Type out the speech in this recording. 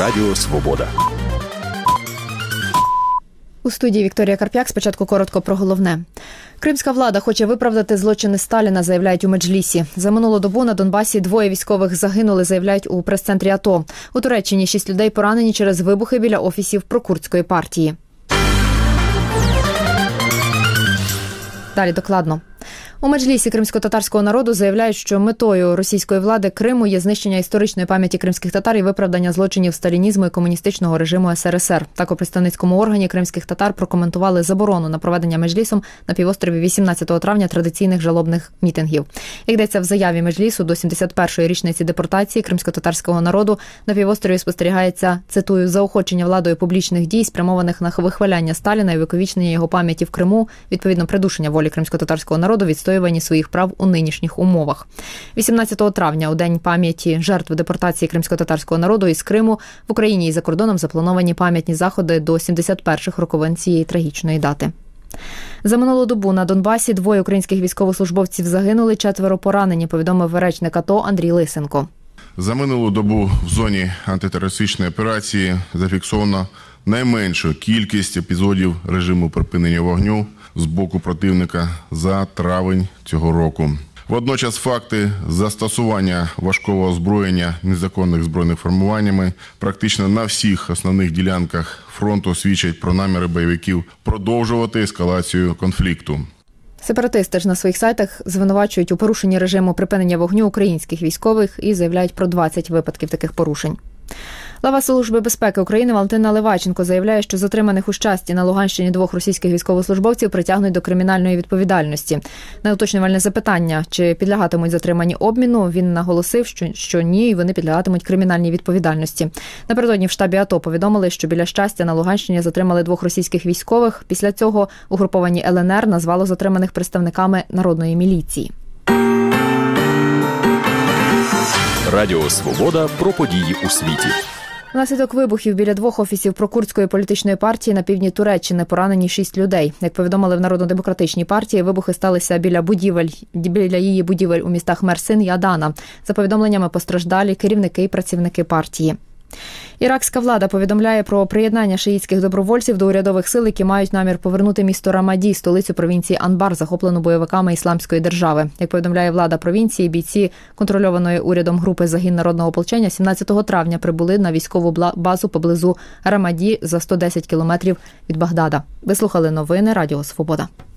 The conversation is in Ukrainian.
Радіо Свобода. У студії Вікторія Карп'як. Спочатку коротко про головне. Кримська влада хоче виправдати злочини Сталіна, заявляють у Меджлісі. За минулу добу на Донбасі 2 військових загинули, заявляють у прес-центрі АТО. У Туреччині 6 людей поранені через вибухи біля офісів прокурдської партії. Далі докладно. У Меджлісі кримсько-татарського народу заявляють, що метою російської влади Криму є знищення історичної пам'яті кримських татар і виправдання злочинів сталінізму і комуністичного режиму СРСР. Так у представницькому органі кримських татар прокоментували заборону на проведення Меджлісом на півострові 18 травня традиційних жалобних мітингів. Як йдеться в заяві Меджлісу, до 71-ї річниці депортації кримсько-татарського народу на півострові спостерігається, цитую, заохочення владою публічних дій, спрямованих на вихваляння Сталіна і увіковічнення його пам'яті в Криму, відповідно придушення волі кримсько-татарського народу, відстоювання своїх прав у нинішніх умовах. 18 травня, у День пам'яті жертв депортації кримсько-татарського народу із Криму, в Україні і за кордоном заплановані пам'ятні заходи до 71-х роковин цієї трагічної дати. За минулу добу на Донбасі 2 українських військовослужбовців загинули, 4 поранені, повідомив речник АТО Андрій Лисенко. За минулу добу в зоні антитерористичної операції зафіксовано найменшу кількість епізодів режиму припинення вогню з боку противника за травень цього року. Водночас факти застосування важкого озброєння незаконних збройних формуваннями практично на всіх основних ділянках фронту свідчать про наміри бойовиків продовжувати ескалацію конфлікту. Сепаратисти ж на своїх сайтах звинувачують у порушенні режиму припинення вогню українських військових і заявляють про 20 випадків таких порушень. Глава Служби безпеки України Валентина Леваченко заявляє, що затриманих у Щасті на Луганщині 2 російських військовослужбовців притягнуть до кримінальної відповідальності. На уточнювальне запитання, чи підлягатимуть затримані обміну, він наголосив, що ні, і вони підлягатимуть кримінальній відповідальності. Напередодні в штабі АТО повідомили, що біля Щастя на Луганщині затримали 2 російських військових. Після цього угруповані ЛНР назвало затриманих представниками народної міліції. Радіо Свобода про події у світі. Внаслідок вибухів біля 2 офісів прокурдської політичної партії на півдні Туреччини поранені 6 людей. Як повідомили в Народно-демократичній партії, вибухи сталися біля її будівель у містах Мерсин і Адана. За повідомленнями постраждалі керівники і працівники партії. Іракська влада повідомляє про приєднання шиїтських добровольців до урядових сил, які мають намір повернути місто Рамаді, столицю провінції Анбар, захоплену бойовиками Ісламської держави. Як повідомляє влада провінції, бійці контрольованої урядом групи «Загін народного ополчення» 17 травня прибули на військову базу поблизу Рамаді за 110 кілометрів від Багдада. Ви слухали новини Радіо Свобода.